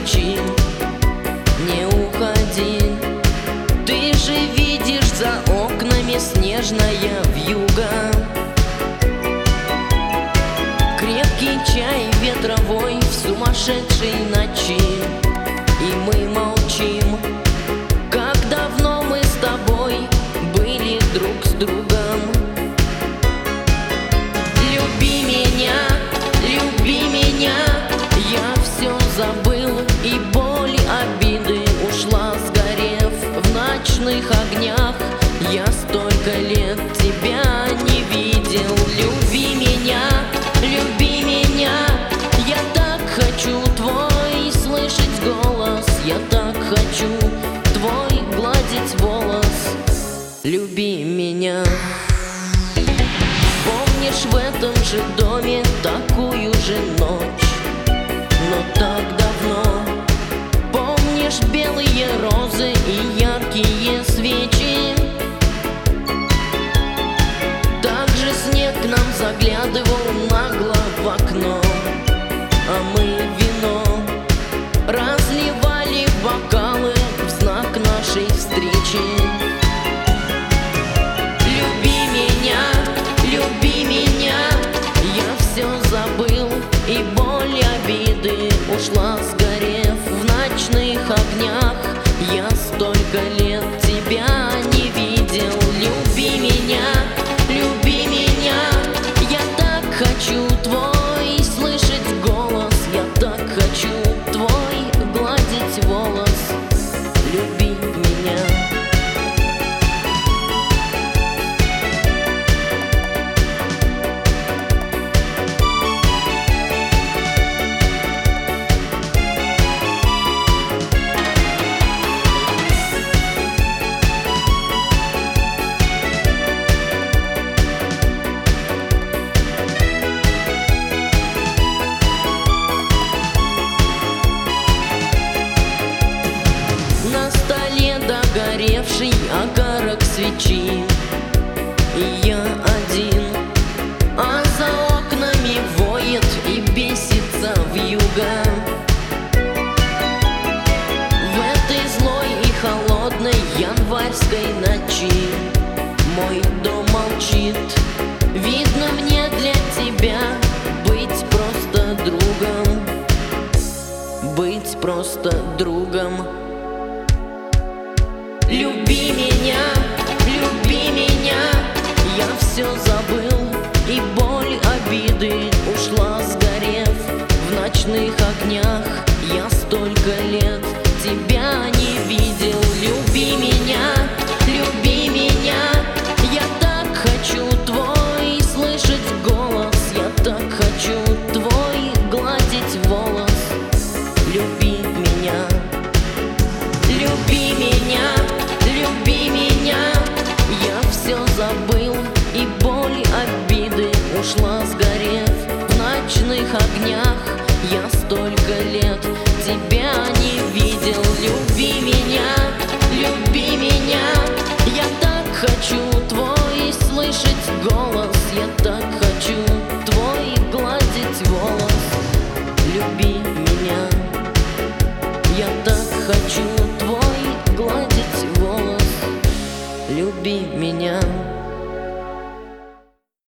свечи, не уходи. Ты же видишь за окнами снежная вьюга, крепкий чай ветровой в сумасшедшей ночи. И мы молчим, как давно мы с тобой были друг с другом. Люби меня, я все забыл, и боль обиды ушла, сгорев в ночных огнях. Я столько лет тебя не видел. Люби меня, я так хочу твой слышать голос, я так хочу твой гладить волос. Люби меня. Помнишь в этом же доме такую же ночь, но так давно? Помнишь белые розы и яркие свечи? Также снег к нам заглядывал нагло в окно, а мы вино разливали в бокалы в знак нашей встречи. Люби меня, я все забыл, и боль обиды ушла, сгорев в ночных огнях. Я столько лет тебя не видел. Люби меня, я так хочу твой слышать голос, я так хочу твой гладить волос. Люби меня. На столе догоревший огарок свечи, и я один, а за окнами воет и бесится вьюга. В этой злой и холодной январской ночи мой дом молчит. Видно, мне для тебя быть просто другом, быть просто другом. Люби меня, я все забыл, и боль обиды ушла, сгорев в ночных огнях. Я столько лет тебя не видел. Люби меня, я так хочу твой слышать голос, я так хочу твой гладить волос. Люби меня. Я все забыл, и боль обиды ушла, сгорев в ночных огнях. Я столько лет тебя не видел. Люби меня, я так хочу твой слышать голос, я так хочу твой гладить волос. Люби меня, я так хочу твой гладить волос. Люби меня.